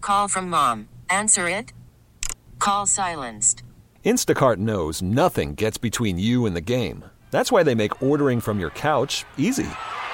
Call from mom. Answer it. Call silenced. Instacart knows nothing gets between you and the game. That's why they make ordering from your couch easy.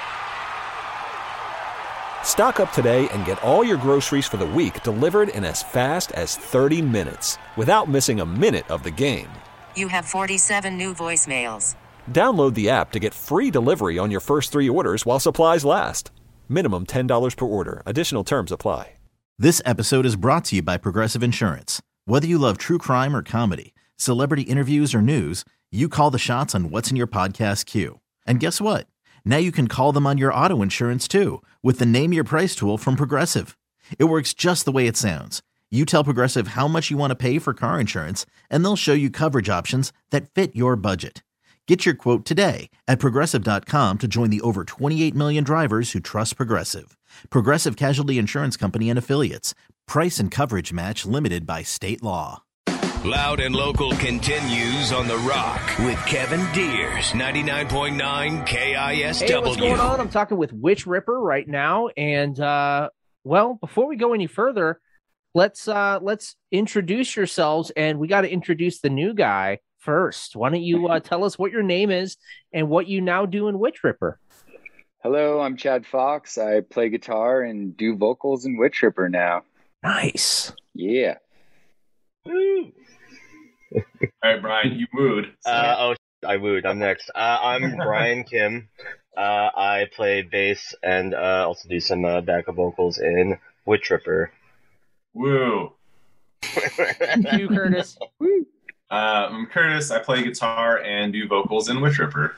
Stock up today and get all your groceries for the week delivered in as fast as 30 minutes without missing a minute of the game. You have 47 new voicemails. Download the app to get free delivery on your first 3 orders while supplies last. Minimum $10 per order. Additional terms apply. This episode is brought to you by Progressive Insurance. Whether you love true crime or comedy, celebrity interviews or news, you call the shots on what's in your podcast queue. And guess what? Now you can call them on your auto insurance too with the Name Your Price tool from Progressive. It works just the way it sounds. You tell Progressive how much you want to pay for car insurance, and they'll show you coverage options that fit your budget. Get your quote today at Progressive.com to join the over 28 million drivers who trust Progressive. Progressive Casualty Insurance Company and Affiliates. Price and coverage match limited by state law. Loud and Local continues on The Rock with Kevin Deers, 99.9 KISW. Hey, what's going on? I'm talking with Witch Ripper right now. And, well, before we go any further, let's introduce yourselves. And we got to introduce the new guy first. Why don't you tell us what your name is and what you now do in Witch Ripper? Hello, I'm Chad Fox. I play guitar and do vocals in Witch Ripper now. Nice. Yeah. Woo. All right, Brian, you wooed. I wooed. I'm next. I'm Brian Kim. I play bass and also do some backup vocals in Witch Ripper. Woo. You, Curtis. Woo. I'm Curtis. I play guitar and do vocals in Witch Ripper.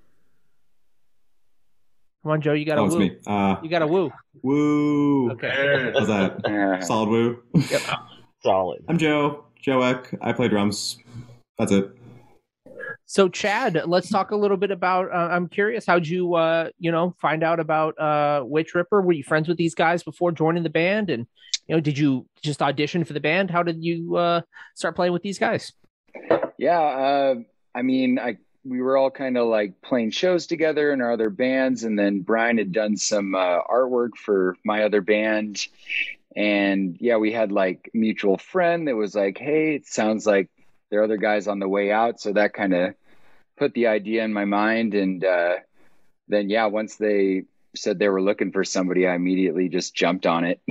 Come on, Joe. You got to woo. Me. You got to woo. Woo. Okay. How's that? Solid woo. Yep. Solid. I'm Joe. Joe Eck. I play drums. That's it. So, Chad, let's talk a little bit about. I'm curious, how'd you, find out about Witch Ripper? Were you friends with these guys before joining the band? And did you just audition for the band? How did you start playing with these guys? Yeah, we were all kind of like playing shows together in our other bands, and then Brian had done some artwork for my other band. And yeah, we had like a mutual friend that was like, hey, it sounds like there are other guys on the way out. So that kind of put the idea in my mind. And then, yeah, once they said they were looking for somebody, I immediately just jumped on it.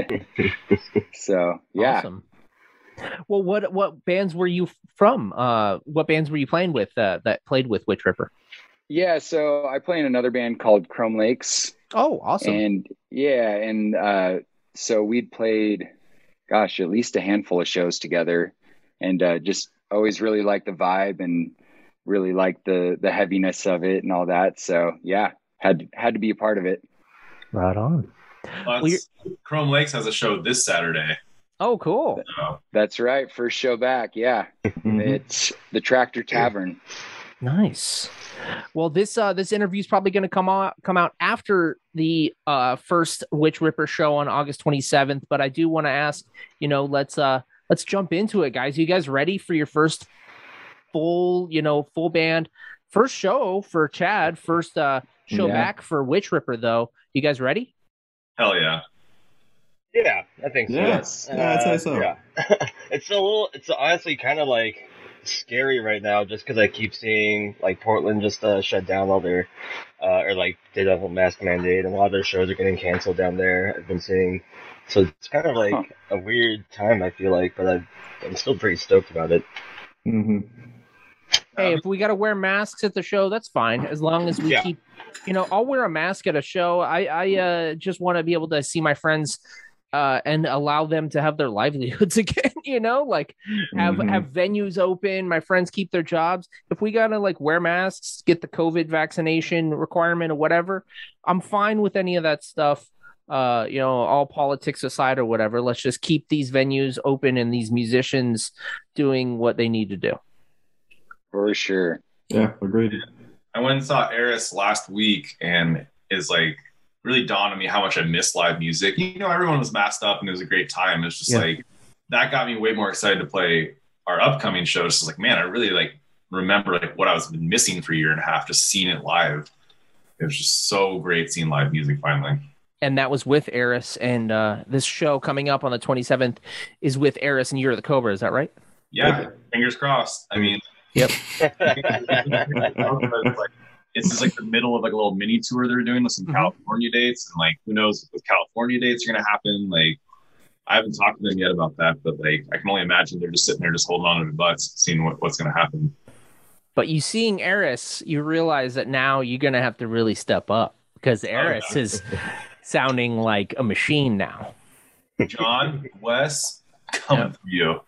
So, yeah. Awesome. Well, what bands were you from? What bands were you playing with that played with Witch Ripper? Yeah, so I play in another band called Chrome Lakes. Oh, awesome. And yeah, and so we'd played, at least a handful of shows together, and just always really liked the vibe and really liked the heaviness of it and all that. So yeah, had to be a part of it. Right on. Chrome Lakes has a show this Saturday. Oh, cool. That's right. First show back. Yeah. It's the Tractor Tavern. Nice. Well, this interview is probably going to come out after the first Witch Ripper show on August 27th. But I do want to ask, let's jump into it, guys. You guys ready for your first full band first show for Chad? First show back for Witch Ripper, though. You guys ready? Hell yeah. Yeah, I think so. Yes. I'd say so. Yeah. It's honestly kind of like scary right now just because I keep seeing like Portland just shut down all their or like did a whole mask mandate, and a lot of their shows are getting canceled down there. I've been seeing, so it's kind of like a weird time, I feel like, but I'm still pretty stoked about it. Mm-hmm. Hey, if we got to wear masks at the show, that's fine, as long as we keep. I'll wear a mask at a show. I just want to be able to see my friends and allow them to have their livelihoods again. Have venues open, my friends keep their jobs. If we gotta wear masks, get the COVID vaccination requirement or whatever, I'm fine with any of that stuff. All politics aside or whatever, let's just keep these venues open and these musicians doing what they need to do. For sure. Yeah, agreed. I went and saw Eris last week, and it's really dawned on me how much I miss live music. Everyone was masked up and it was a great time. It's just that got me way more excited to play our upcoming shows. It's man, I really remember what I was missing for a year and a half, just seeing it live. It was just so great seeing live music finally. and that was with Eris. And this show coming up on the 27th is with Eris and Year of the Cobra. Is that right? Yeah, fingers crossed. I mean, yep. It's just like the middle of like a little mini tour they're doing with some California dates, and like who knows if California dates are gonna happen. Like I haven't talked to them yet about that, but like I can only imagine they're just sitting there just holding on to their butts, seeing what's gonna happen. But you seeing Eris, you realize that now you're gonna have to really step up because Eris is sounding like a machine now. John, Wes, coming for you.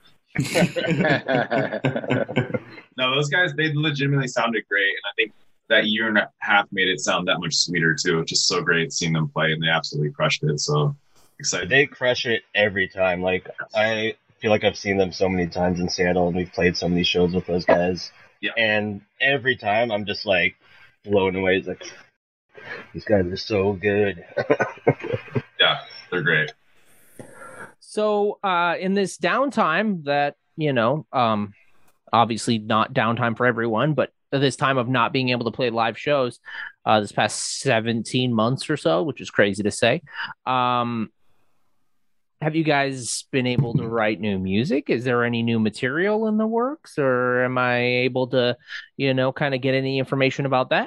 No, those guys, they legitimately sounded great, and I think that year and a half made it sound that much sweeter too. It's just so great seeing them play, and they absolutely crushed it. So excited. They crush it every time. Like I feel like I've seen them so many times in Seattle, and we've played so many shows with those guys. Yeah. And every time I'm just like blown away. It's like, these guys are so good. Yeah, they're great. So in this downtime that, obviously not downtime for everyone, but this time of not being able to play live shows this past 17 months or so, which is crazy to say. Have you guys been able to write new music? Is there any new material in the works, or am I able to, kind of get any information about that?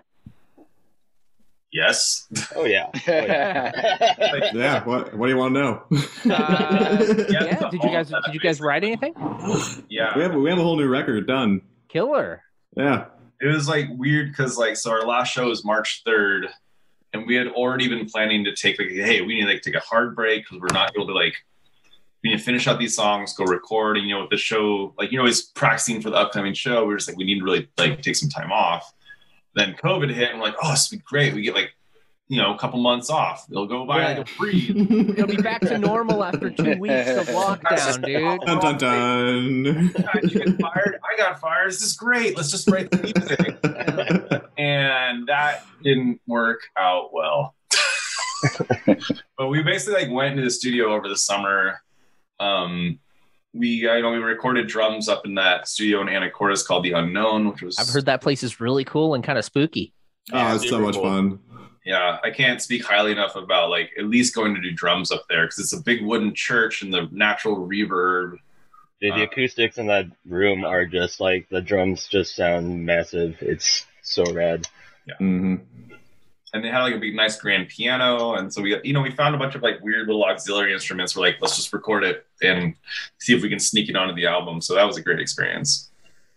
Yes. Oh yeah. Yeah. What do you want to know? Yeah. Did you guys write anything? Yeah. We have a whole new record done. Killer. Yeah. It was like weird because so our last show was March 3rd, and we had already been planning to take hey, we need to take a hard break because we're not able to we need to finish out these songs, go record, and with the show he's practicing for the upcoming show. We were just we need to really take some time off. Then COVID hit, and we're like, oh, this would be great. We get a couple months off. It'll go by like a breathe. It'll be back to normal after 2 weeks of lockdown, dude. Dun, dun, dun. God, you get fired? I got fired. This is great. Let's just write the music. And that didn't work out well. But we basically went into the studio over the summer. We recorded drums up in that studio in Anacortes called The Unknown, which was... I've heard that place is really cool and kind of spooky. Oh, it's so much fun. Yeah, I can't speak highly enough about at least going to do drums up there because it's a big wooden church and the natural reverb. Dude, the acoustics in that room are just the drums just sound massive. It's so rad. Yeah. Mm-hmm. And they had a big, nice grand piano, and so we found a bunch of weird little auxiliary instruments. We're let's just record it and see if we can sneak it onto the album. So that was a great experience.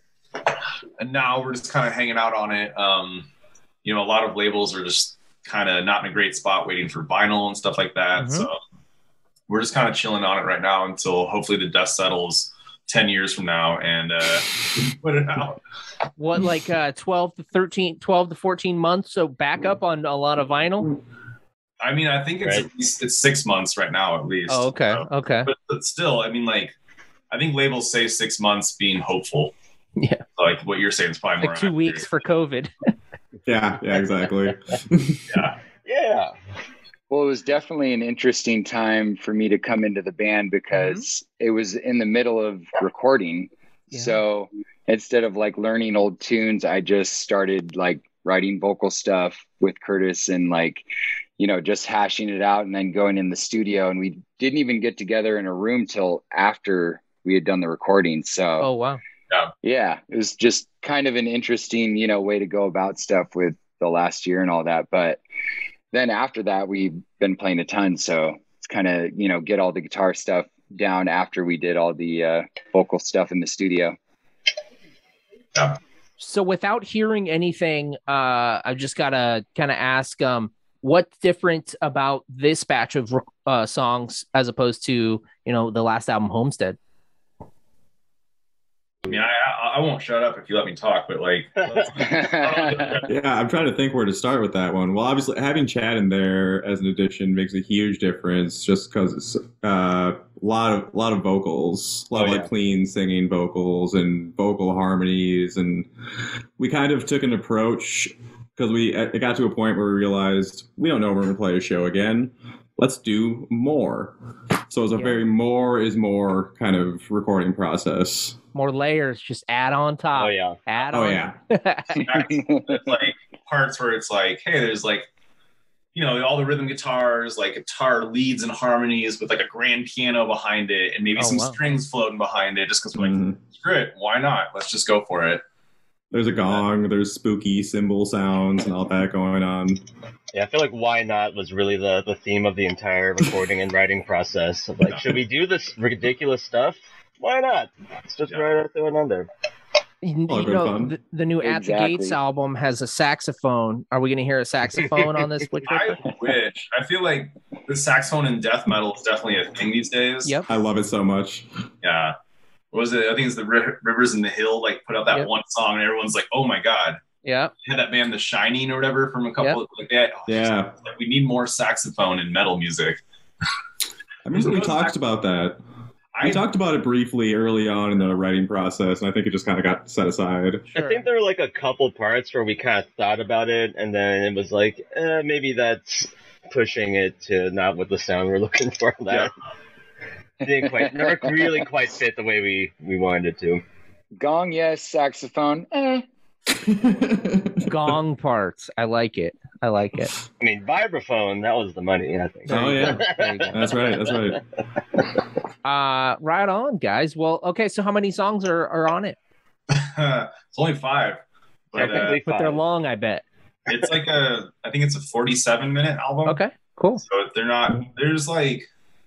And now we're just kind of hanging out on it. A lot of labels are just kind of not in a great spot, waiting for vinyl and stuff like that. Mm-hmm. So we're just kind of chilling on it right now until hopefully the dust settles 10 years from now and put it out. What, 12 to 14 months? So back up on a lot of vinyl? I mean, I think it's 6 months right now at least. Oh, okay. Okay. But still, I mean, I think labels say 6 months being hopeful. Yeah. What you're saying is probably more 2 weeks for COVID. Yeah, exactly. Yeah. Yeah. Well, it was definitely an interesting time for me to come into the band because it was in the middle of recording. Yeah. So instead of learning old tunes, I just started writing vocal stuff with Curtis and just hashing it out and then going in the studio. And we didn't even get together in a room till after we had done the recording. So, oh, wow. Yeah, it was just kind of an interesting, way to go about stuff with the last year and all that. But then after that, we've been playing a ton. So it's kind of, get all the guitar stuff down after we did all the vocal stuff in the studio. Yeah. So without hearing anything, I've just got to kind of ask, what's different about this batch of songs as opposed to, the last album, Homestead? I mean, I won't shut up if you let me talk, but yeah, I'm trying to think where to start with that one. Well, obviously having Chad in there as an addition makes a huge difference just because it's a lot of vocals, a lot of clean singing vocals and vocal harmonies. And we kind of took an approach because it got to a point where we realized we don't know if we're going to play a show again. Let's do more. So it's a very more is more kind of recording process. More layers, just add on top. Oh, yeah. Add on. Yeah. It's parts where it's hey, there's you know, all the rhythm guitars, like guitar leads and harmonies with like a grand piano behind it and maybe some strings floating behind it just because we're like, screw it, why not? Let's just go for it. There's a gong, there's spooky cymbal sounds and all that going on. Yeah, I feel like why not was really the theme of the entire recording and writing process. Of like, should we do this ridiculous stuff? Why not? Let's just write it through it under. You know, the new At the Gates album has a saxophone. Are we going to hear a saxophone on this? I wish. I feel like the saxophone in death metal is definitely a thing these days. Yep. I love it so much. Yeah. What was it? I think it's the Rivers in the Hill, like put out that one song and everyone's like, oh my God. Yeah. They had that band The Shining or whatever from a couple of like that. Yeah. Like, we need more saxophone in metal music. I remember we talked about that. We talked about it briefly early on in the writing process, and I think it just kind of got set aside. Sure. I think there were like a couple parts where we kind of thought about it, and then it was like, maybe that's pushing it to not what the sound we're looking for. That never really quite fit the way we wanted it to. Gong, yes. Saxophone, Gong parts. I like it. I mean, vibraphone, that was the money, I think. Oh, yeah. That's right. Right on, guys. Well, okay, so how many songs are on it? It's only 5. But they're long, I bet. It's like I think it's a 47-minute album. Okay, cool. So there's like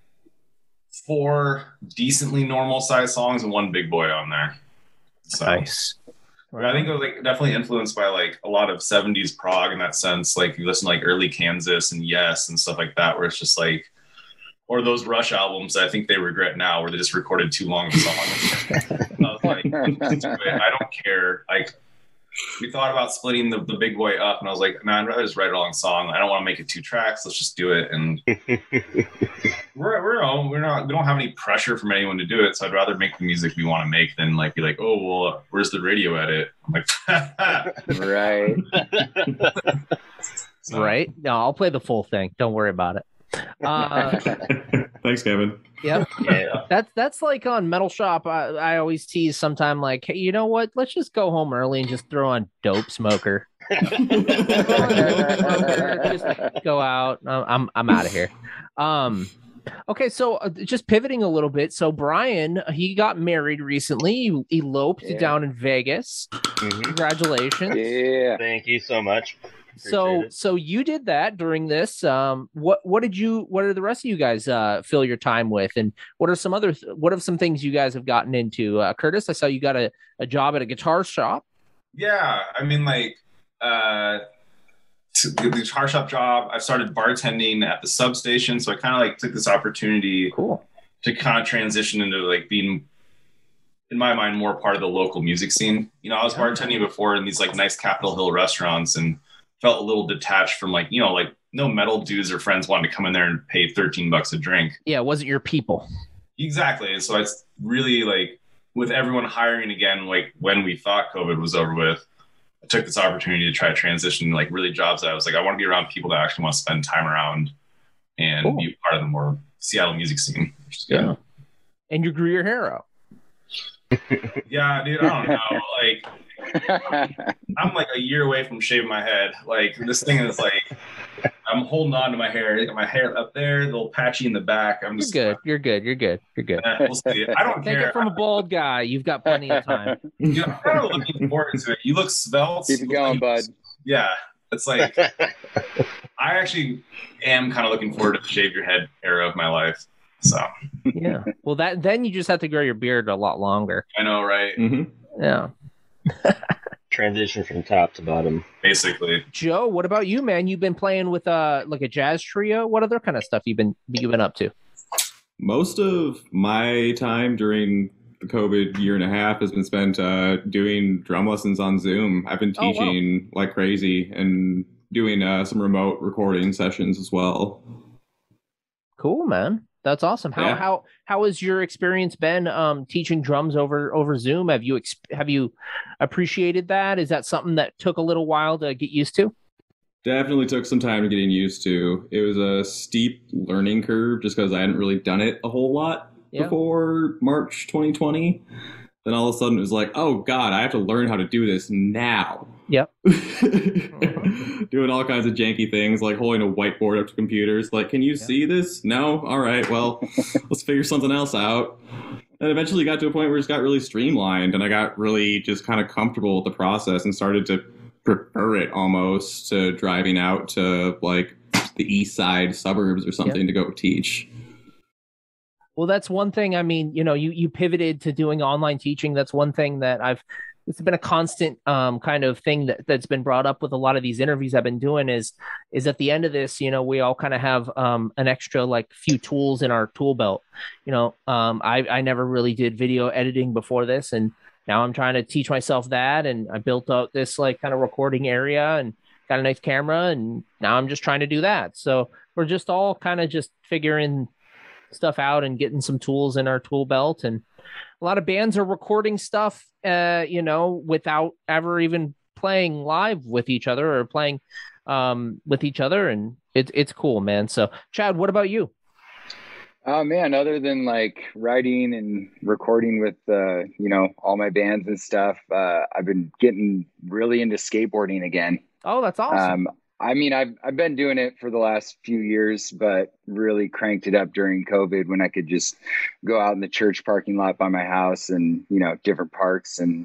4 decently normal size songs and 1big boy on there. So. Nice. Right. I think it was like definitely influenced by like a lot of 70s prog in that sense. Like you listen to like early Kansas and Yes and stuff like that, where it's just like, or those Rush albums that I think they regret now, where they just recorded too long of a song. I was like, I don't care. Like we thought about splitting the big boy up, and I was like, man, I'd rather just write a long song. I don't want to make it 2 tracks. Let's just do it. And we don't have any pressure from anyone to do it. So I'd rather make the music we want to make than like be like, oh well, where's the radio edit? I'm like, right. Right. No, I'll play the full thing. Don't worry about it. Thanks, Kevin. Yep. Yeah. That's like on Metal Shop. I always tease sometime like, hey, you know what? Let's just go home early and just throw on Dope Smoker. Just go out. I'm out of here. Okay, so just pivoting a little bit. So Brian, he got married recently. He eloped down in Vegas. Mm-hmm. Congratulations. Yeah. Thank you so much. So you did that during this. What are the rest of you guys fill your time with, and what are some things you guys have gotten into? Curtis, I saw you got a job at a guitar shop. Yeah, I mean, like the guitar shop job. I started bartending at the substation, so I kind of like took this opportunity to kind of transition into like being, in my mind, more part of the local music scene. You know, I was bartending before in these like nice Capitol Hill restaurants and felt a little detached from like, you know, like no metal dudes or friends wanted to come in there and pay $13 a drink. Yeah, it wasn't your people. Exactly. So it's really like with everyone hiring again, like when we thought COVID was over with, I took this opportunity to try to transition like really jobs that I was like, I want to be around people that actually want to spend time around and be part of the more Seattle music scene. Which is good. Yeah. And you grew your hair out. Yeah, dude, I don't know. Like, I'm like a year away from shaving my head. Like, this thing is like, I'm holding on to my hair. I got my hair up there, a little patchy in the back. I'm just You're good. We'll see. I don't care. Take it from a bald guy. You've got plenty of time. You know, I'm kind of looking forward to it. You look svelte. Keep it going, bud. Yeah, it's like I actually am kind of looking forward to the shave your head era of my life. So yeah, well, then you just have to grow your beard a lot longer. I know, right? Mm-hmm. Yeah. Transition from top to bottom, basically. Joe, what about you, man? You've been playing with like a jazz trio. What other kind of stuff you've been up to? Most of my time during the COVID year and a half has been spent doing drum lessons on Zoom. I've been teaching like crazy and doing some remote recording sessions as well. Cool, man. That's awesome. How has your experience been teaching drums over Zoom? Have you appreciated that? Is that something that took a little while to get used to? Definitely took some time getting used to. It was a steep learning curve just because I hadn't really done it a whole lot before March 2020. Then all of a sudden it was like, oh God, I have to learn how to do this now. Yep. Doing all kinds of janky things, like holding a whiteboard up to computers. Like, can you see this? No? All right, well, let's figure something else out. And eventually got to a point where it just got really streamlined, and I got really just kind of comfortable with the process and started to prefer it almost to driving out to like the east side suburbs or something to go teach. Well, that's one thing. I mean, you pivoted to doing online teaching. That's one thing that it's been a constant kind of thing that's been brought up with a lot of these interviews I've been doing is at the end of this, we all kind of have an extra like few tools in our tool belt. I never really did video editing before this, and now I'm trying to teach myself that. And I built out this like kind of recording area and got a nice camera, and now I'm just trying to do that. So we're just all kind of just figuring stuff out and getting some tools in our tool belt. And a lot of bands are recording stuff, without ever even playing live with each other or playing with each other. And it's cool, man. So Chad, what about you? Oh man, other than like writing and recording with, all my bands and stuff, I've been getting really into skateboarding again. Oh, that's awesome. I mean, I've been doing it for the last few years, but really cranked it up during COVID when I could just go out in the church parking lot by my house and, different parks. And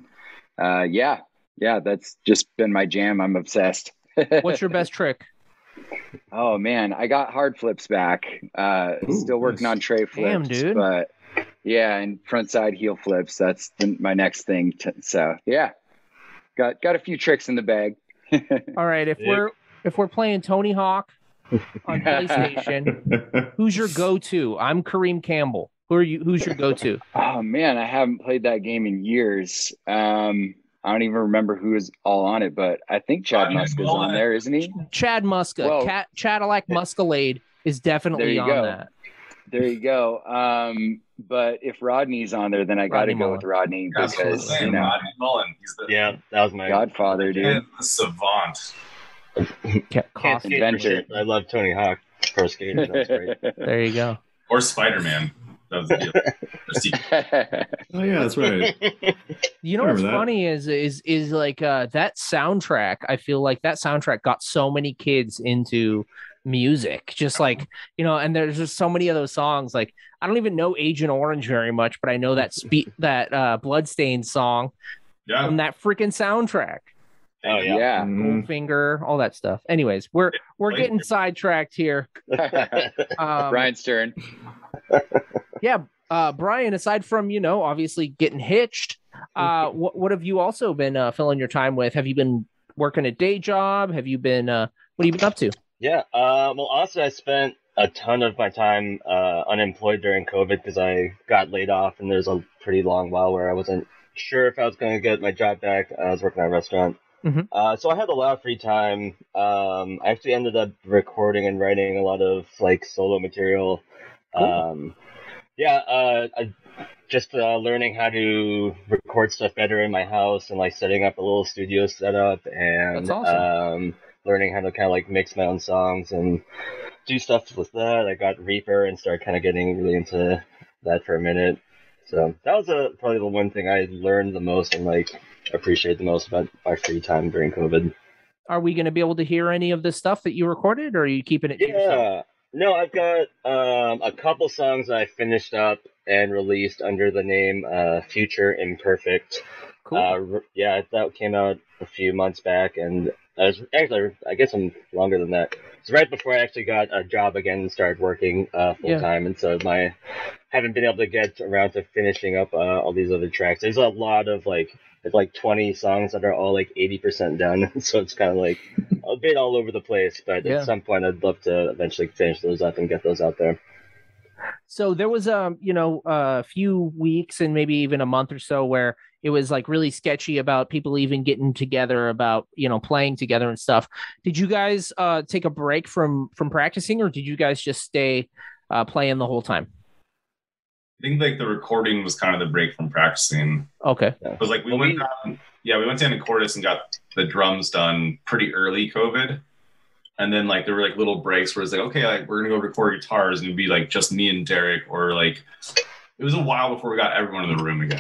that's just been my jam. I'm obsessed. What's your best trick? Oh man, I got hard flips back. Still working on tray flips. Damn, dude. But yeah, and front side heel flips. That's my next thing. So yeah, got a few tricks in the bag. All right, if we're playing Tony Hawk on PlayStation, who's your go-to? I'm Kareem Campbell. Who's your go-to? Oh man, I haven't played that game in years. I don't even remember who is all on it, but I think Chad Muska is on there, isn't he? Chad Muska, Cadillac Muscalade is definitely on that. There you go. But if Rodney's on there, then I got to go with Rodney because Rodney Mullen. He's that was my godfather, dude. The savant. Can't skate for shit, I love Tony Hawk Pro Skater. That's great. There you go. Or Spider-Man. That was the deal. Oh yeah, that's right. You know what's funny is like that soundtrack. I feel like that soundtrack got so many kids into music, just like and there's just so many of those songs. Like I don't even know Agent Orange very much, but I know that Bloodstained song from that freaking soundtrack. Oh yeah, Goldfinger, all that stuff. Anyways, we're getting sidetracked here. Brian's turn. Yeah, Brian. Aside from obviously getting hitched, what have you also been filling your time with? Have you been working a day job? Have you been what have you been up to? Yeah, well, honestly, I spent a ton of my time unemployed during COVID because I got laid off, and there's a pretty long while where I wasn't sure if I was going to get my job back. I was working at a restaurant. So I had a lot of free time. I actually ended up recording and writing a lot of like solo material. Cool. I just learning how to record stuff better in my house and like setting up a little studio setup and That's awesome. Learning how to kind of like mix my own songs and do stuff with that. I got Reaper and started kind of getting really into that for a minute. So that was probably the one thing I learned the most and like appreciate the most about my free time during COVID. Are we going to be able to hear any of the stuff that you recorded, or are you keeping it to yourself? No, I've got a couple songs I finished up and released under the name Future Imperfect. Cool. That came out a few months back, and I guess I'm longer than that. It's right before I actually got a job again and started working full time, and so haven't been able to get around to finishing up all these other tracks. There's a lot of it's like 20 songs that are all like 80% done, so it's kind of like a bit all over the place. But at some point, I'd love to eventually finish those up and get those out there. So there was a few weeks and maybe even a month or so where it was like really sketchy about people even getting together about playing together and stuff. Did you guys take a break from practicing, or did you guys just stay playing the whole time? I think like the recording was kind of the break from practicing. Okay. It was like we went to Anacortes and got the drums done pretty early COVID. And then like there were like little breaks where it's like, okay, like we're gonna go record guitars, and it'd be like just me and Derek, or like it was a while before we got everyone in the room again.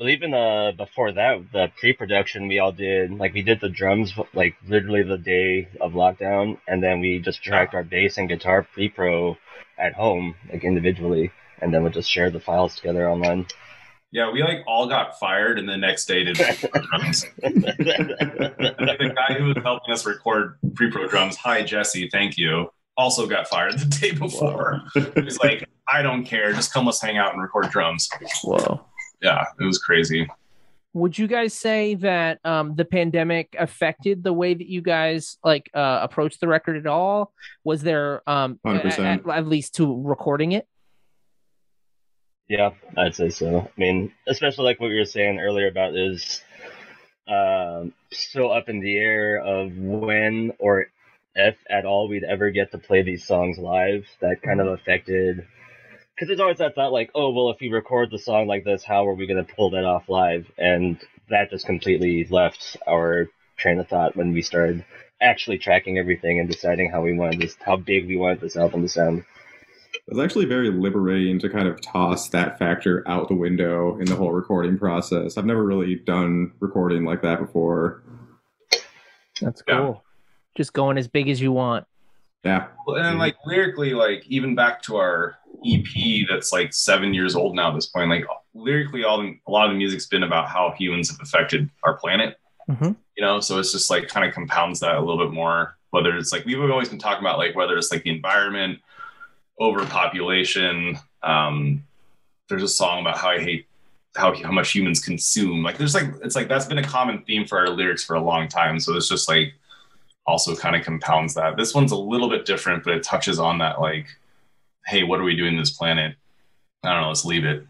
But even before that, the pre-production we all did, like we did the drums like literally the day of lockdown, and then we just tracked our bass and guitar pre-pro at home, like individually, and then we just shared the files together online. Yeah, we like all got fired, and the next day did pre-pro drums. And the guy who was helping us record pre-pro drums, hi Jesse, thank you, also got fired the day before. He's like, I don't care, just come let's hang out and record drums. Whoa. Yeah, it was crazy. Would you guys say that the pandemic affected the way that you guys approached the record at all? Was there 100%. At least to recording it? Yeah, I'd say so. I mean, especially like what you were saying earlier about is still up in the air of when or if at all we'd ever get to play these songs live. That kind of affected, because there's always that thought like, oh, well, if we record the song like this, how are we going to pull that off live? And that just completely left our train of thought when we started actually tracking everything and deciding how big we wanted this album to sound. It was actually very liberating to kind of toss that factor out the window in the whole recording process. I've never really done recording like that before. That's cool. Yeah. Just going as big as you want. Yeah. And like lyrically, like even back to our EP that's like 7 years old now at this point, like lyrically a lot of the music's been about how humans have affected our planet. Mm-hmm. You know, so it's just like kind of compounds that a little bit more, whether it's like we've always been talking about like whether it's like the environment, overpopulation. There's a song about how I hate how much humans consume. Like there's like, it's like that's been a common theme for our lyrics for a long time. So it's just like also kind of compounds that. This one's a little bit different, but it touches on that like, hey, what are we doing to this planet? I don't know, let's leave it.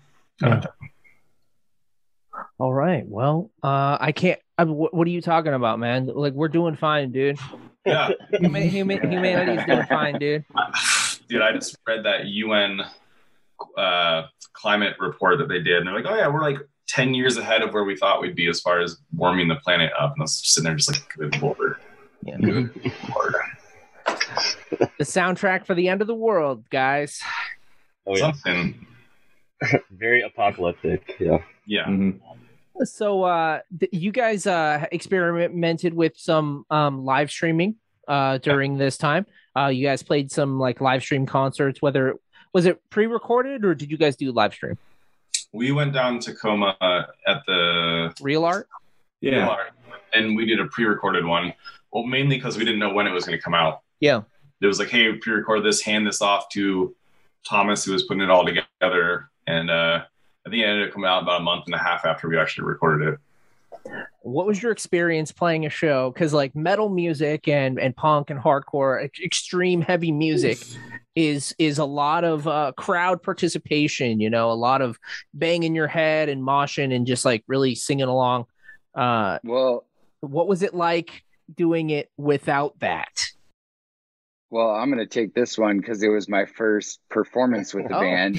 All right. Well, what are you talking about, man? Like we're doing fine, dude. Yeah. Humanity's doing fine, dude. Dude, I just read that UN climate report that they did, and they're like, oh yeah, we're like 10 years ahead of where we thought we'd be as far as warming the planet up. And I was sitting there just like, good Lord. Yeah. Good Lord. The soundtrack for the end of the world, guys. Oh, yeah. Something. Very apocalyptic, yeah. Yeah. Mm-hmm. So you guys experimented with some live streaming during this time. You guys played some like live stream concerts. Whether was it pre-recorded or did you guys do live stream? We went down to Tacoma at the Real Art. Yeah, Real Art, and we did a pre-recorded one. Well, mainly because we didn't know when it was going to come out. Yeah, it was like, hey, pre-record this, hand this off to Thomas, who was putting it all together, and I think it ended up coming out about a month and a half after we actually recorded it. What was your experience playing a show? Because like metal music and punk and hardcore, extreme heavy music is a lot of crowd participation, you know, a lot of banging your head and moshing and just like really singing along. Well, what was it like doing it without that? Well, I'm going to take this one because it was my first performance with the band.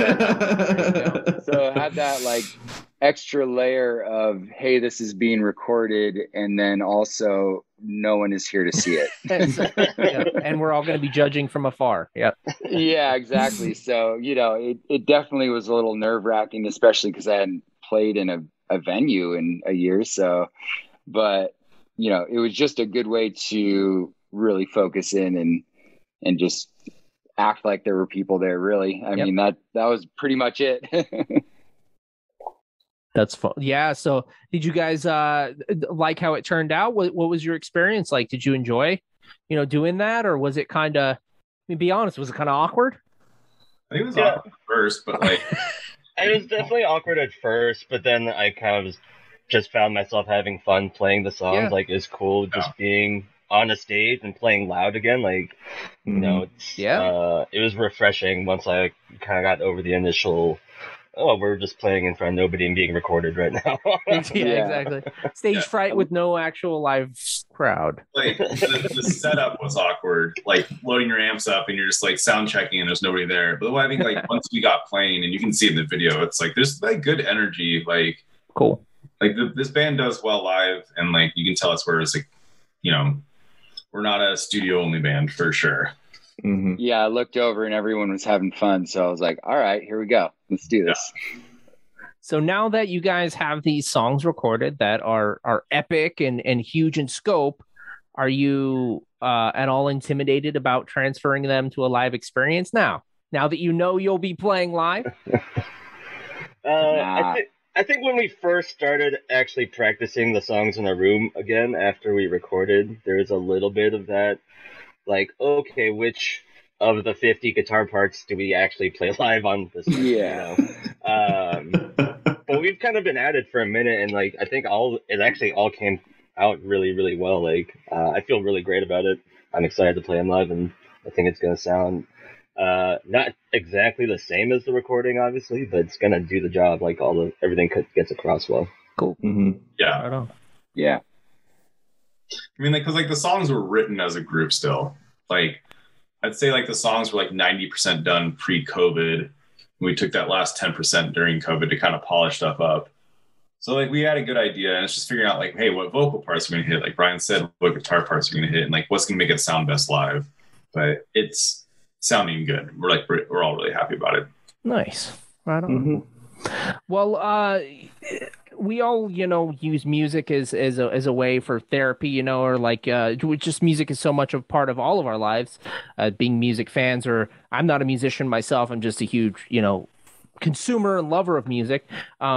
So I had that like extra layer of, hey, this is being recorded. And then also no one is here to see it. Yeah. And we're all going to be judging from afar. Yeah. Yeah, exactly. So, you know, it definitely was a little nerve wracking, especially because I hadn't played in a venue in a year. So, but, you know, it was just a good way to really focus in and just act like there were people there. Really. I mean, that was pretty much it. That's fun. Yeah. So did you guys like how it turned out? What was your experience like? Did you enjoy, doing that? Or was it kind of, be honest, was it kind of awkward? I think it was awkward at first, but like. It was definitely awkward at first, but then I kind of just found myself having fun playing the songs. Yeah. Like, it's cool just being on a stage and playing loud again. Like, it was refreshing once I kind of got over the initial, we're just playing in front of nobody and being recorded right now. Exactly. Stage fright with no actual live crowd. Like, the setup was awkward, like loading your amps up and you're just like sound checking and there's nobody there. But I think like once we got playing, and you can see in the video, it's like there's like good energy. Like, cool. Like this band does well live, and like you can tell it's where it's like, we're not a studio only band for sure. Mm-hmm. Yeah, I looked over and everyone was having fun, so I was like, all right, here we go, let's do this. So now that you guys have these songs recorded that are epic and huge in scope, are you at all intimidated about transferring them to a live experience now that you know you'll be playing live? I think when we first started actually practicing the songs in a room again after we recorded, there was a little bit of that, like, okay, which of the 50 guitar parts do we actually play live on this? Yeah. But we've kind of been at it for a minute, and like I think it actually all came out really, really well. Like I feel really great about it. I'm excited to play them live, and I think it's gonna sound not exactly the same as the recording, obviously, but it's gonna do the job. Like everything gets across well. Cool. Mm-hmm. Yeah. Right on. Yeah. I mean, like, because like the songs were written as a group still. Like, I'd say like the songs were like 90% done pre-COVID. We took that last 10% during COVID to kind of polish stuff up. So like we had a good idea, and it's just figuring out like, hey, what vocal parts are we gonna hit? Like Brian said, what guitar parts are we gonna hit, and like what's gonna make it sound best live. But it's sounding good. We're all really happy about it. Nice. Right on. Well, we all, use music as a way for therapy, or like just music is so much of part of all of our lives, being music fans. Or I'm not a musician myself. I'm just a huge, consumer and lover of music.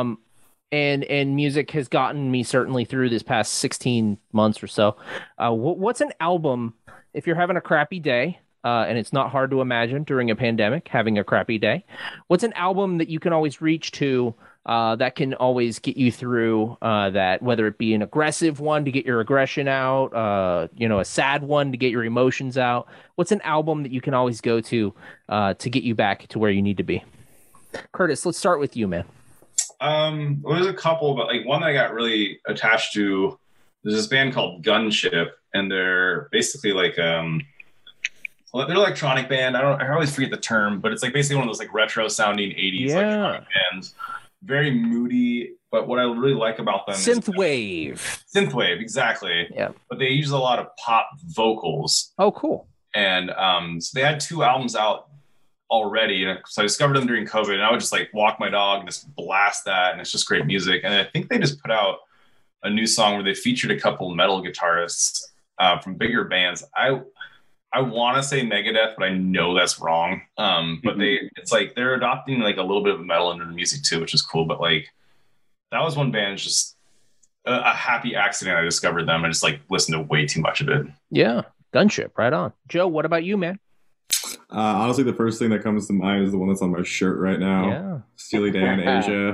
And music has gotten me certainly through this past 16 months or so. What's an album, if you're having a crappy day, and it's not hard to imagine during a pandemic having a crappy day, what's an album that you can always reach to that can always get you through that, whether it be an aggressive one to get your aggression out, a sad one to get your emotions out? What's an album that you can always go to get you back to where you need to be? Curtis, let's start with you, man. Well, there's a couple, but like one that I got really attached to, there's this band called Gunship, and they're basically like they're an electronic band. I always forget the term, but it's like basically one of those like retro sounding 80s electronic bands. Very moody, but what I really like about them synthwave, exactly. Yeah. But they use a lot of pop vocals. Oh, cool. And so they had 2 albums out already, and so I discovered them during COVID, and I would just like walk my dog and just blast that, and it's just great music. And I think they just put out a new song where they featured a couple metal guitarists from bigger bands. I want to say Megadeth, but I know that's wrong. But it's like they're adopting like a little bit of metal into the music too, which is cool. But like that was one band, just a happy accident. I discovered them. I just like listened to way too much of it. Yeah, Gunship, right on. Joe, what about you, man? Honestly, the first thing that comes to mind is the one that's on my shirt right now. Yeah. Steely Dan, Asia.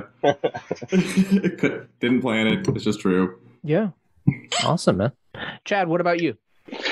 Didn't plan it. It's just true. Yeah. Awesome, man. Chad, what about you?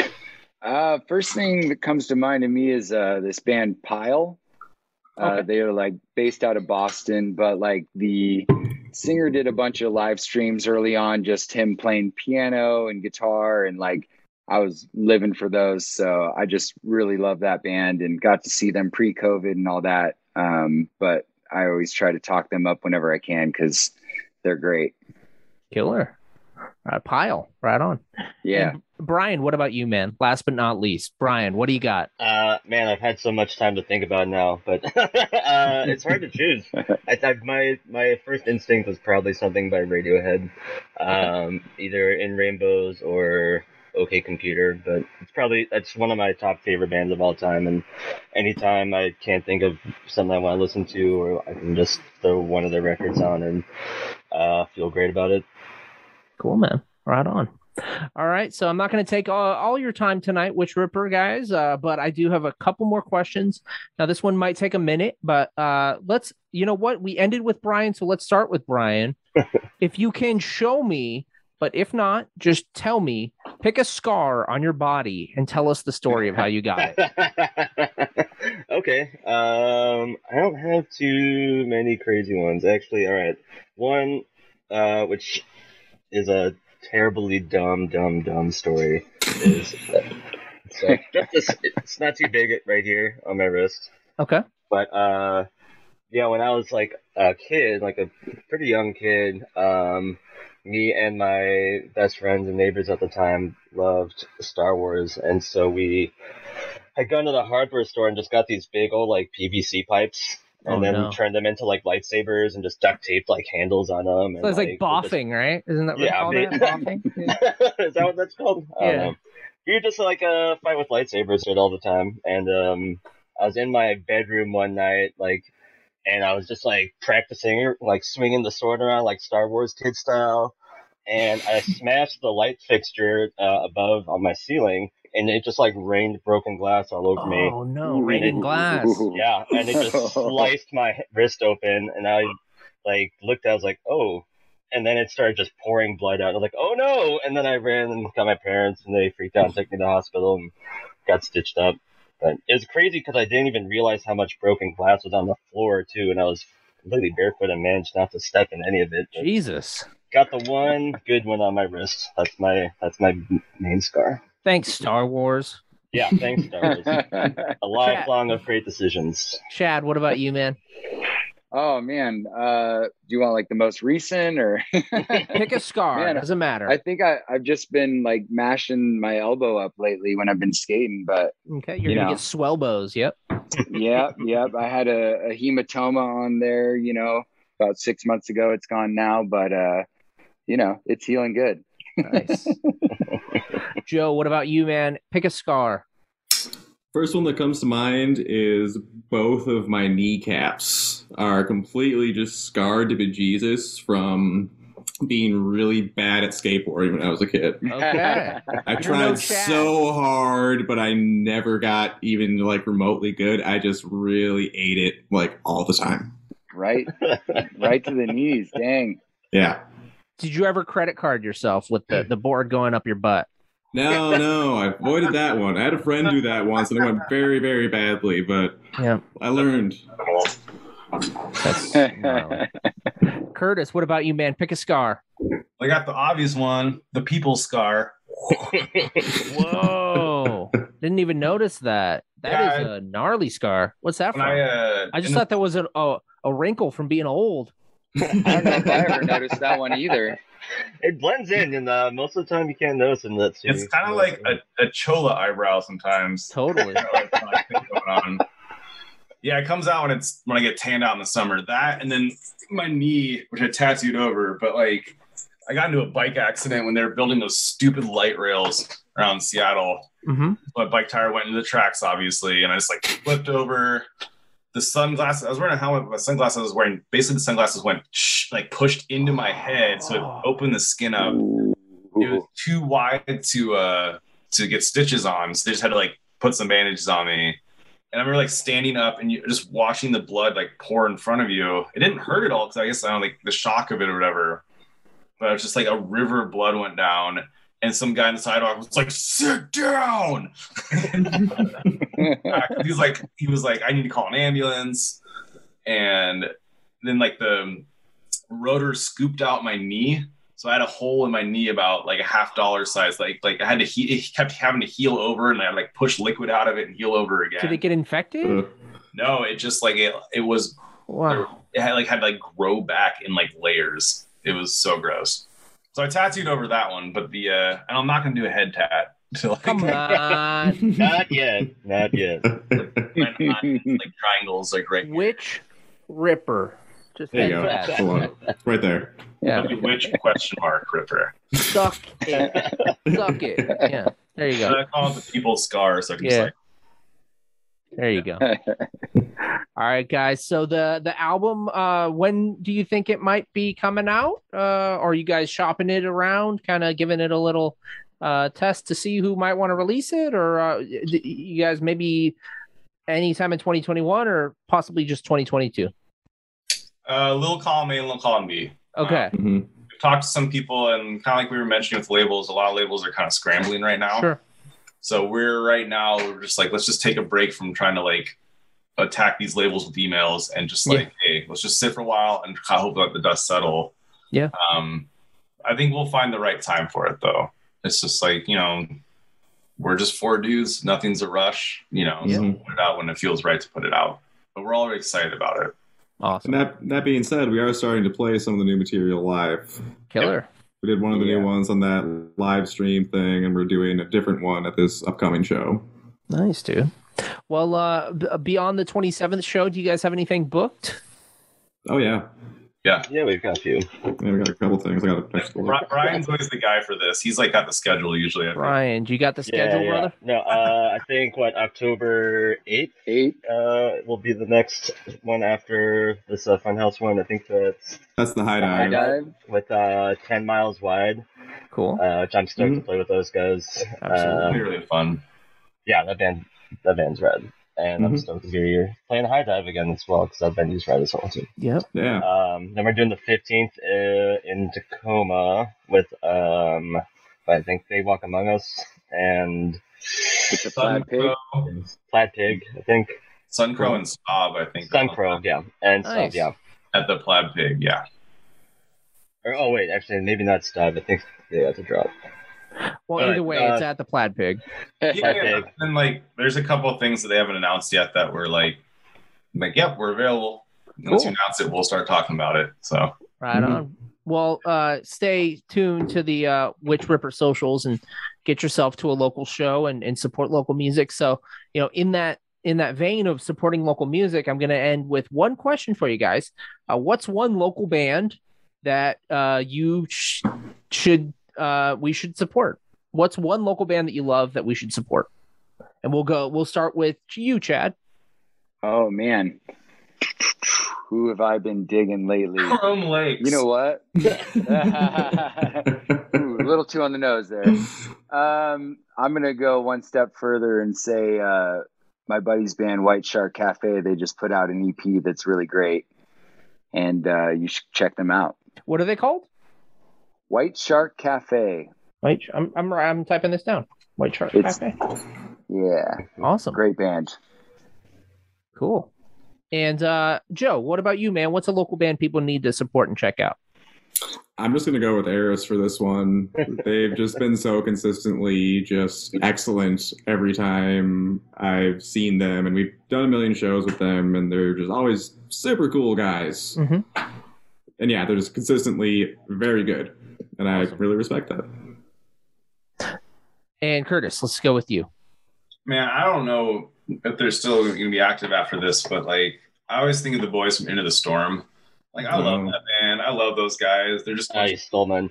First thing that comes to mind to me is this band Pile. Okay. They are like based out of Boston, but like the singer did a bunch of live streams early on, just him playing piano and guitar, and like I was living for those. So I just really love that band and got to see them pre-COVID and all that. But I always try to talk them up whenever I can because they're great. Killer. Pile, right on. Yeah. And Brian, what about you, man? Last but not least, Brian, what do you got? Man, I've had so much time to think about it now, but it's hard to choose. My first instinct was probably something by Radiohead, either In Rainbows or OK Computer, but that's one of my top favorite bands of all time. And anytime I can't think of something I want to listen to, or I can just throw one of their records on and feel great about it. Cool, man. Right on. All right. So I'm not going to take all your time tonight, Witch Ripper guys, but I do have a couple more questions. Now, this one might take a minute, but you know what? We ended with Brian, so let's start with Brian. If you can show me, but if not, just tell me, pick a scar on your body and tell us the story of how you got it. Okay. I don't have too many crazy ones, actually. All right. One, which is a terribly dumb story. It's not too big right here on my wrist. Okay. But yeah, when I was like a kid, like a pretty young kid, me and my best friends and neighbors at the time loved Star Wars, and so we had gone to the hardware store and just got these big old like PVC pipes and then turned them into like lightsabers and just duct taped like handles on them. So it's like boffing, right? Isn't that what yeah, they call that? Boffing? Yeah. Is that what that's called? I don't know. You just like fight with lightsabers all the time, and I was in my bedroom one night, and I was just like practicing, like swinging the sword around like Star Wars kid style, and I smashed the light fixture above on my ceiling, and it just like rained broken glass all over me. Oh no, raining glass! Yeah, and it just sliced my wrist open, and I like looked. I was like, oh. And then it started just pouring blood out. I was like, oh no! And then I ran and got my parents, and they freaked out and took me to the hospital and got stitched up. But it was crazy because I didn't even realize how much broken glass was on the floor, too. And I was completely barefoot and managed not to step in any of it. But Jesus. Got the one good one on my wrist. That's my main scar. Thanks, Star Wars. Yeah, thanks, Star Wars. A lifelong of great decisions. Chad, what about you, man? Oh man, do you want like the most recent or pick a scar? Man, doesn't matter. I think I've just been like mashing my elbow up lately when I've been skating, but okay, you're gonna get swellbows. Yep. Yep. I had a hematoma on there, about 6 months ago. It's gone now, but it's healing good. Nice. Joe, what about you, man? Pick a scar. First one that comes to mind is both of my kneecaps are completely just scarred to bejesus from being really bad at skateboarding when I was a kid. Okay. I tried so hard, but I never got even like remotely good. I just really ate it like all the time. Right to the knees. Dang. Yeah. Did you ever credit card yourself with the board going up your butt? No, I avoided that one. I had a friend do that once, and it went very, very badly, but I learned. That's Curtis, what about you, man? Pick a scar. I got the obvious one, the people scar. Whoa. Didn't even notice that. That is a gnarly scar. What's that from? I just thought that was a wrinkle from being old. I don't know if I ever noticed that one either. It blends in, and most of the time you can't notice it. It's kind of like a chola eyebrow sometimes. Totally. Yeah, it comes out when I get tanned out in the summer. That, and then my knee, which I tattooed over, but like I got into a bike accident when they were building those stupid light rails around Seattle. Mm-hmm. My bike tire went into the tracks, obviously, and I just like flipped over. The sunglasses, I was wearing a helmet, but my sunglasses I was wearing, basically the sunglasses went like pushed into my head, so it opened the skin up. It was too wide to get stitches on, so they just had to like put some bandages on me. And I remember like standing up and just watching the blood like pour in front of you. It didn't hurt at all because I guess I don't like the shock of it or whatever. But it was just like a river of blood went down, and some guy on the sidewalk was like, "Sit down." He was like, "I need to call an ambulance." And then like the rotor scooped out my knee, so I had a hole in my knee about like a $50 size. Like I had to it kept having to heal over, and I had like push liquid out of it and heal over again. Did it get infected? No, it just like it was. Wow. It had to like grow back in like layers. It was so gross. So I tattooed over that one, but and I'm not gonna do a head tat. Come on. Not yet. Like triangles, like right. Which Ripper? Just there you go. Hold on. Right there. Yeah. Which question mark Ripper? Suck it. Suck it. Yeah. There you go. I call it the people's scar, so I can just like. There you go. All right, guys. So the album, when do you think it might be coming out? Are you guys shopping it around, kind of giving it a little test to see who might want to release it? Or you guys maybe anytime in 2021 or possibly just 2022? Little column A and little column B. Okay. We've talked to some people, and kind of like we were mentioning with labels, a lot of labels are kind of scrambling right now. Sure. So we're just like, let's just take a break from trying to like attack these labels with emails and just like, hey, let's just sit for a while and hope let the dust settle. Yeah. I think we'll find the right time for it though. It's just like, we're just four dudes. Nothing's a rush, so put it out when it feels right to put it out. But we're all very excited about it. Awesome. And that being said, we are starting to play some of the new material live. Killer. We did one of the new ones on that live stream thing, and we're doing a different one at this upcoming show. Nice, dude. Well, beyond the 27th show, do you guys have anything booked? Oh yeah. Yeah, we've got a few. Yeah, we got a couple things. I got a Brian's always the guy for this. He's like got the schedule usually. I think. Brian, you got the schedule, brother? No, I think October 8th will be the next one after this Funhouse one. I think that's the High Dive with 10 Miles Wide. Cool. Which I'm stoked to play with those guys. Absolutely, really fun. Yeah, that band's rad. And I'm stoked to hear you're playing High Dive again as well, because that venue's rad as well too. Yep. Yeah. Then we're doing the 15th in Tacoma with I think They Walk Among Us and the Plaid Pig. Plaid Pig, I think. Suncrow and Staub, I think. Suncrow, yeah. And nice. Staub, yeah. At the Plaid Pig, yeah. Oh wait, actually maybe not Staub. I think they have to drop. Well, either way, it's at the Plaid Pig. Yeah. And like, there's a couple of things that they haven't announced yet that we're like, yep, we're available. Once you announce it, we'll start talking about it. So right on. Well, stay tuned to the Witch Ripper socials and get yourself to a local show and support local music. So, in that vein of supporting local music, I'm going to end with one question for you guys. What's one local band that you we should support? What's one local band that you love that we should support? And we'll start with you, Chad. Oh man, who have I been digging lately? Chrome Lakes. You know what? Ooh, a little too on the nose there. I'm gonna go one step further and say my buddy's band White Shark Cafe. They just put out an EP that's really great, and you should check them out. What are they called? White Shark Cafe. I'm typing this down. White Shark Cafe. Yeah. Awesome. Great band. Cool. And Joe, what about you, man? What's a local band people need to support and check out? I'm just going to go with Eris for this one. They've just been so consistently just excellent every time I've seen them, and we've done a million shows with them, and they're just always super cool guys. Mm-hmm. And yeah, they're just consistently very good, and I really respect that. And Curtis, let's go with you. Man, I don't know if they're still going to be active after this, but like I always think of the boys from Into the Storm. Like I love that band. I love those guys. They're just you stole mine.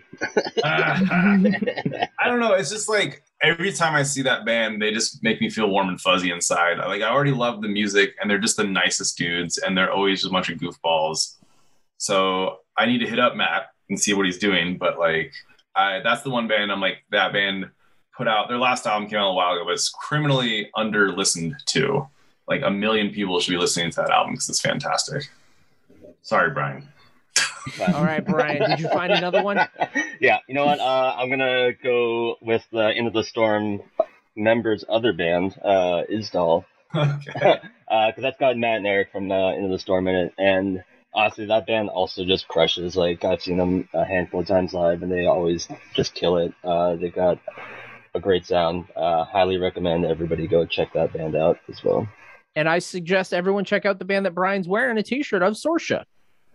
I don't know. It's just like every time I see that band, they just make me feel warm and fuzzy inside. Like I already love the music, and they're just the nicest dudes, and they're always just a bunch of goofballs. So I need to hit up Matt and see what he's doing. But like that's the one band I'm like, that band put out their last album came out a while ago, but it's criminally under listened to. Like 1 million people should be listening to that album because it's fantastic. Sorry, Brian. All right, Brian, did you find another one? Yeah, you know what? I'm gonna go with the Into the Storm members' other band, Isdal. Okay. Because that's got Matt and Eric from Into the Storm in it, and honestly, that band also just crushes. Like I've seen them a handful of times live, and they always just kill it. They've got a great sound. Highly recommend everybody go check that band out as well. And I suggest everyone check out the band that Brian's wearing a t-shirt of, Sorsha.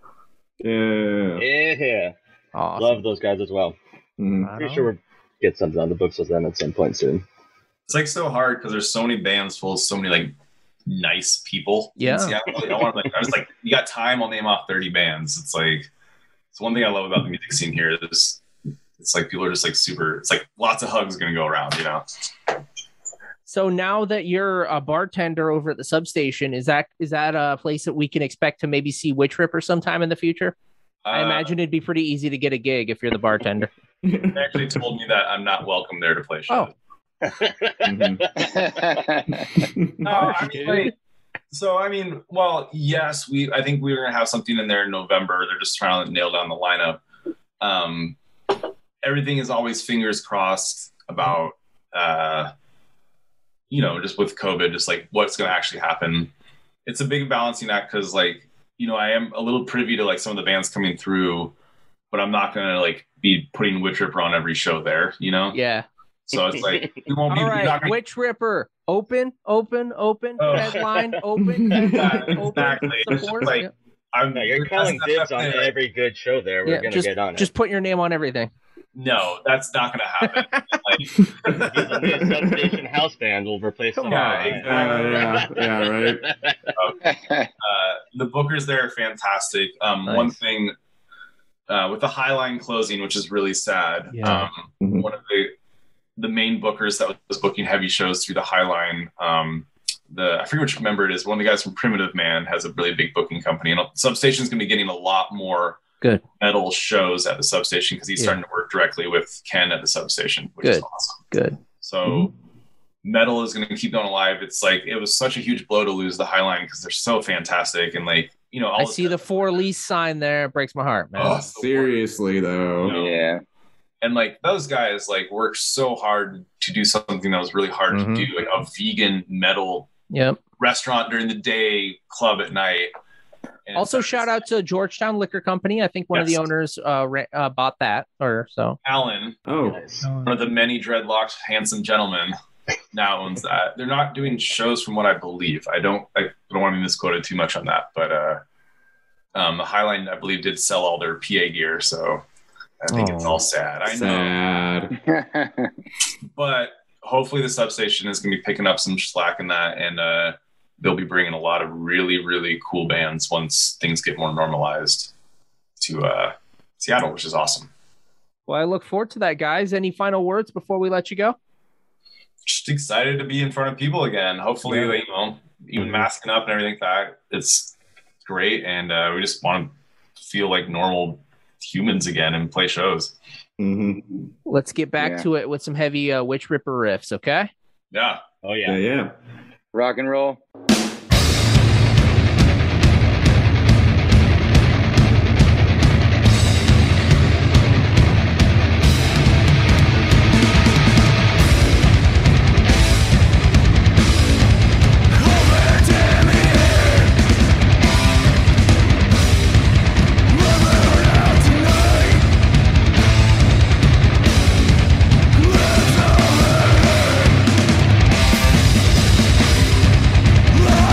Yeah. Awesome. Love those guys as well. Pretty sure we'll get something on the books with them at some point soon. It's like so hard because there's so many bands full of so many like nice people. Yeah. I was like, you got time, I'll name off 30 bands. It's like, it's one thing I love about the music scene here is it's like people are just like super, it's like lots of hugs going to go around, you know? So now that you're a bartender over at the substation, is that a place that we can expect to maybe see Witch Ripper sometime in the future? I imagine it'd be pretty easy to get a gig if you're the bartender. They actually told me that I'm not welcome there to play shows. Well, yes, I think we were going to have something in there in November. They're just trying to nail down the lineup. Everything is always fingers crossed about, just with COVID, just like what's going to actually happen. It's a big balancing act because I am a little privy to like some of the bands coming through, but I'm not going to like be putting Witch Ripper on every show there, Yeah. So it's like, we won't be. All right, Witch Ripper, open, headline, open, exactly. Support. You're calling dibs on every good show there. We're going to get on it. Just put your name on everything. No, that's not going to happen. The new Substation house band will replace them. Right. The bookers there are fantastic. Nice. One thing with the Highline closing, which is really sad. Yeah. One of the main bookers that was booking heavy shows through the Highline, I forget which member it is. One of the guys from Primitive Man has a really big booking company, and Substation is going to be getting a lot more good metal shows at the Substation because he's starting to work directly with Ken at the Substation, which is awesome. Good. So metal is going to keep going alive. It's like it was such a huge blow to lose the Highline because they're so fantastic, and like I see the For Lease sign there. It breaks my heart, man. Oh, seriously though. Yeah. And like those guys like worked so hard to do something that was really hard to do, like a vegan metal restaurant during the day, club at night. And also, shout out to Georgetown Liquor Company. I think one of the owners bought that, or so. Alan, one of the many dreadlocked handsome gentlemen, now owns that. They're not doing shows, from what I believe. I don't want to be misquoted too much on that, but the Highline, I believe, did sell all their PA gear, so. I think it's all sad. I know. But hopefully the Substation is going to be picking up some slack in that, and they'll be bringing a lot of really, really cool bands once things get more normalized to Seattle, which is awesome. Well, I look forward to that, guys. Any final words before we let you go? Just excited to be in front of people again. Hopefully, even masking up and everything like that. It's great, and we just want to feel like normal humans again and play shows. Let's get back to it with some heavy Witch Ripper riffs, okay? Yeah. Oh yeah. Yeah. Rock and roll. Love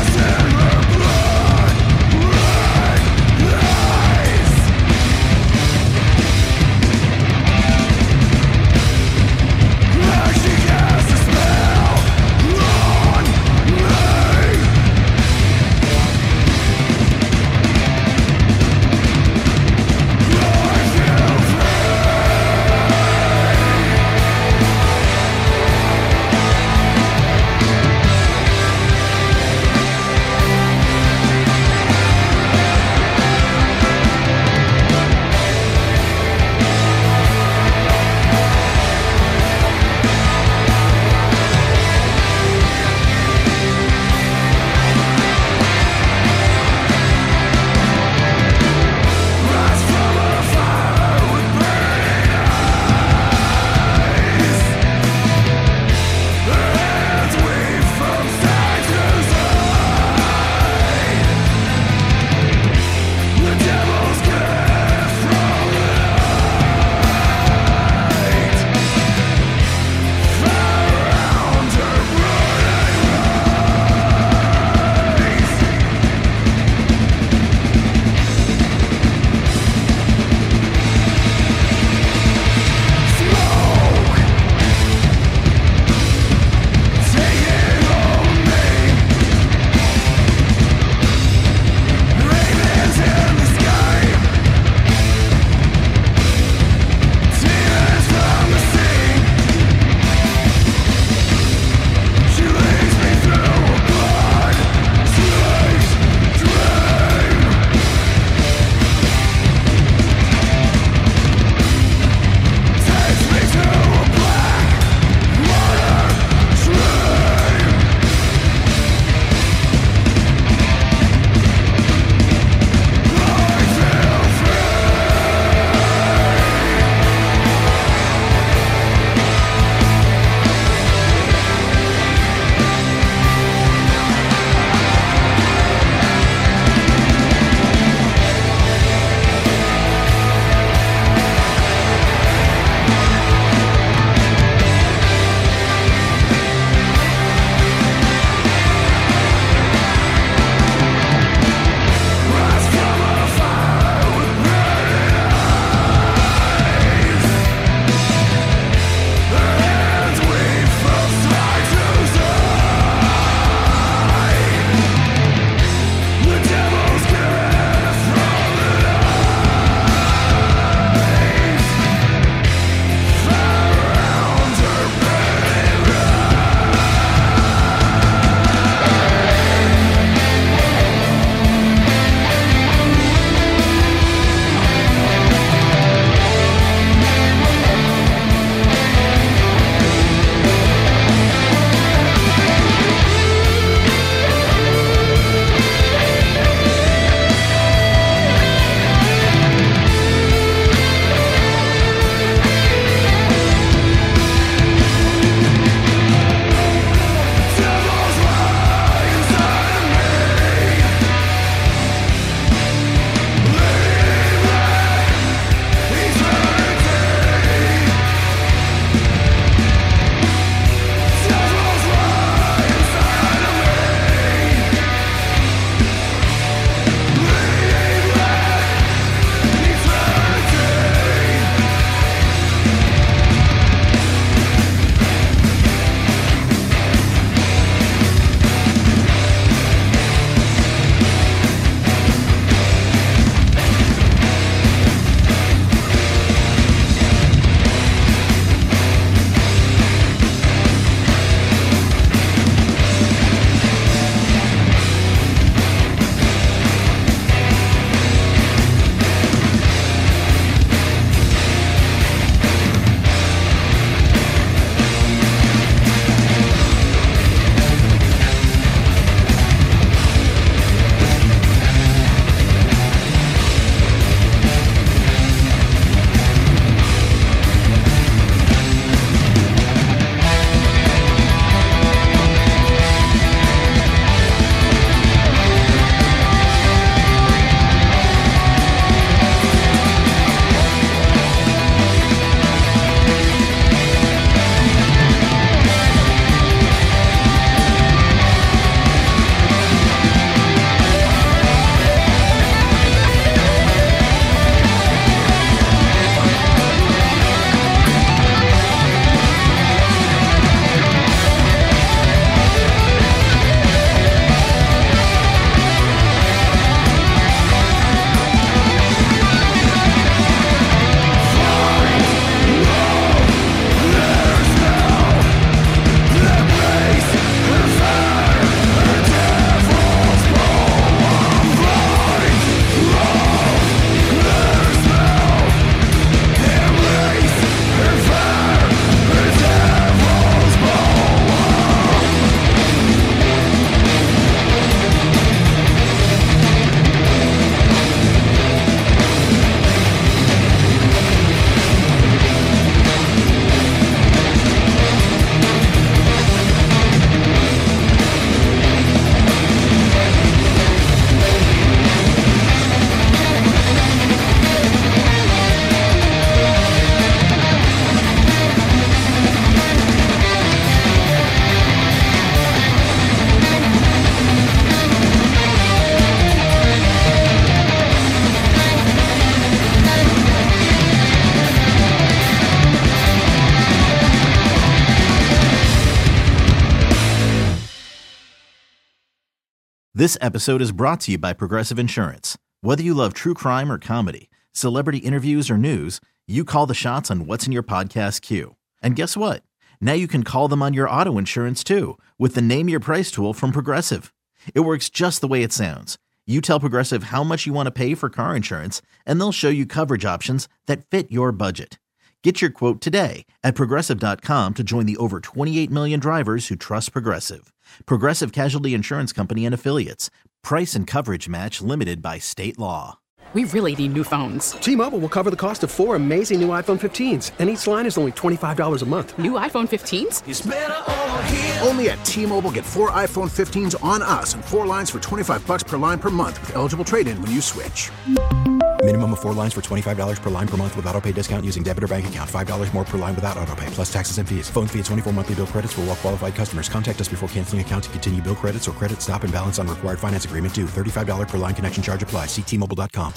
This episode is brought to you by Progressive Insurance. Whether you love true crime or comedy, celebrity interviews or news, you call the shots on what's in your podcast queue. And guess what? Now you can call them on your auto insurance too with the Name Your Price tool from Progressive. It works just the way it sounds. You tell Progressive how much you want to pay for car insurance, and they'll show you coverage options that fit your budget. Get your quote today at Progressive.com to join the over 28 million drivers who trust Progressive. Progressive Casualty Insurance Company and Affiliates. Price and coverage match limited by state law. We really need new phones. T-Mobile will cover the cost of 4 amazing new iPhone 15s, and each line is only $25 a month. New iPhone 15s? It's better over here. Only at T-Mobile, get 4 iPhone 15s on us and 4 lines for $25 per line per month with eligible trade-in when you switch. Minimum of 4 lines for $25 per line per month with autopay discount using debit or bank account. $5 more per line without autopay, plus taxes and fees. Phone fee at 24 monthly bill credits for well-qualified customers. Contact us before canceling account to continue bill credits or credit stop and balance on required finance agreement due. $35 per line connection charge applies. See T-Mobile.com.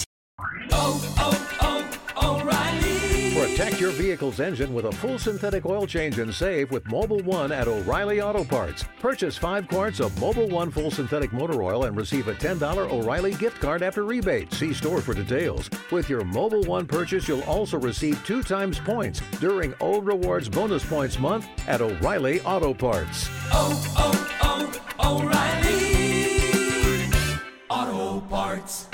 O'Reilly. Protect your vehicle's engine with a full synthetic oil change and save with Mobil 1 at O'Reilly Auto Parts. Purchase 5 quarts of Mobil 1 full synthetic motor oil and receive a $10 O'Reilly gift card after rebate. See store for details. With your Mobil 1 purchase, you'll also receive 2 times points during O Rewards Bonus Points Month at O'Reilly Auto Parts. O'Reilly Auto Parts.